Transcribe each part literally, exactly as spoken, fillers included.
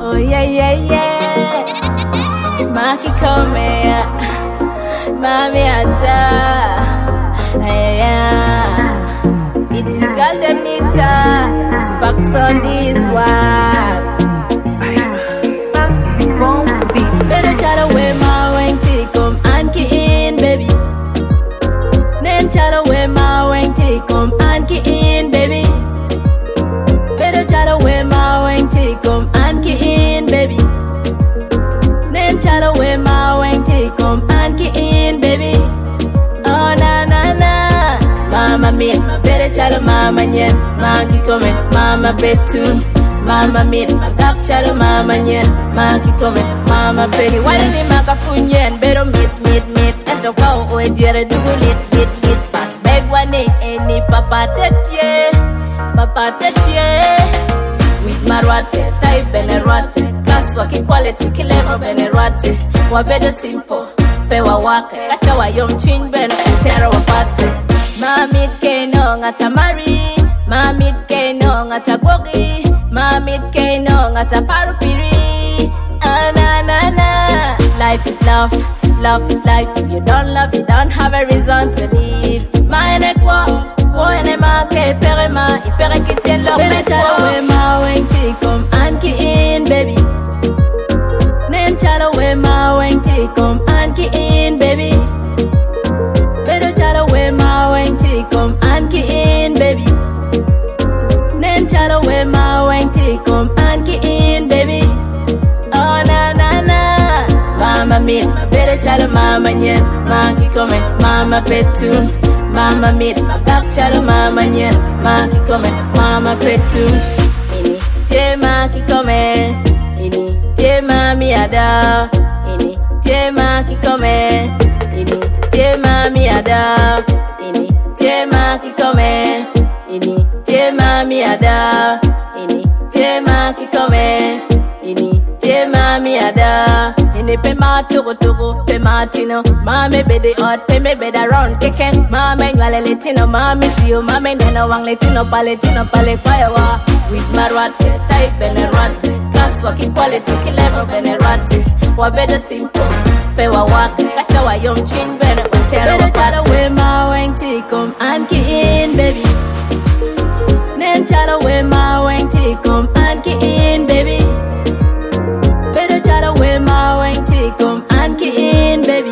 Oh yeah, yeah, yeah. Maki Komea, Mami Ada. Yeah. It's a golden nita. Sparks on this one. Sparks the bomb beat. Better chat away my wing come and key in, baby. Then chat away my wing come and key in, baby. Better chat away my wing come and key in, baby. Then chat away my wing come and key in, baby. Oh na na na. Mama mia, better chat mama nyen. Maki come, mama betun. Mama mia, magak chat mama nyen. Maki come, mama betun. Why don't you make a funyen? Better meet meet meet. And the cow oh dear do lit lit lit. But beg one day any papa tete, papa tete. With marwate, type benerwate. Class working quality, kilevo benerwate. Wa better simple, pe wa wake. Kacha wa yom twin ben, chera wa pate. Mamit keno ngata mari, mamit keno ngata gogi, mamit keno ngata parupiri. Ah na na na. Life is love, love is life. If you don't love, you don't have a reason to live. Mine kwa, kwa ene ma ke pere ma, ipere kitchen love me kwa. Ma wing come and key in, baby. Nen chala we ma wing come and key in, baby. Better chala we ma wing come and key in, baby. Nen chala we ma wing come and key in, baby. Oh na na na. Mama meet, better chala mama nyen. Maki come, mama petun. Mama meet, magak chala mama nyen. Maki come, mama petun. Ini je maki come, ini je mami ada. Ini je maki come, ini je mami ada. Ini je maki come, ini je mami ada. Ini je maki come, ini je mami ada. Ini pe ma tugu tugu, pe ma tino. Mame bede hot, pe me beda round keken. Mame nwale letino, mame tiyo, mame nena wang letino, paletino, pale kwaewa. With marwate, type benerwate. Class working quality, kilevo benerwate. Wa beda simple, pe wa wake. Kacha wa yom twin bene, uchera wa pate. Better chat away my wing come and key in, baby. Then chat away my wing come and key in, baby. Better chat away my wing come and key in, baby.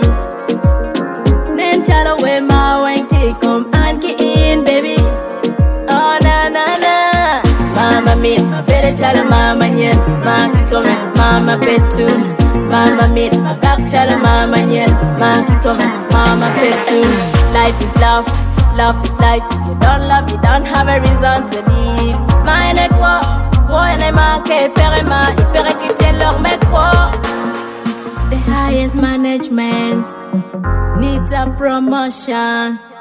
Then chat away my wing come and key in, baby. Oh na na na. Mama meet, better chat mama nyen. Maki come, mama petun. Mama meet, magak chat mama nyen. Maki come, mama petun. Life is love, love is life. If you don't love, you don't have a reason to live. Mine kwa, kwa ene ma ke pere ma, ipere kitchen lor me kwa. The highest management needs a promotion.